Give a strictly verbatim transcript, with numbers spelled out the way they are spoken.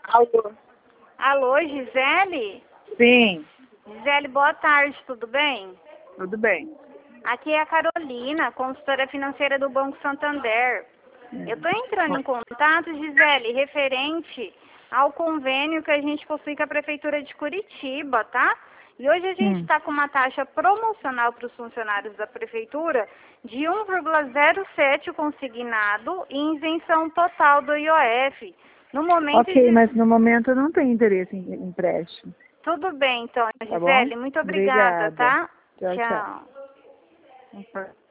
Alô? Alô, Gisele? Sim, Gisele, boa tarde, tudo bem? tudo bem. Aqui é a Carolina, consultora financeira do Banco Santander. Eu estou entrando em contato, Gisele, referente ao convênio que a gente possui com a Prefeitura de Curitiba, tá? E hoje a gente Hum. está com uma taxa promocional para os funcionários da Prefeitura de um vírgula zero sete consignado e isenção total do I O F. No momento Ok, de... mas no momento eu não tenho interesse em em empréstimo. Tudo bem, então, Tá bom? Gisele. Muito obrigada, Obrigada. tá? Tchau, Tchau. tchau.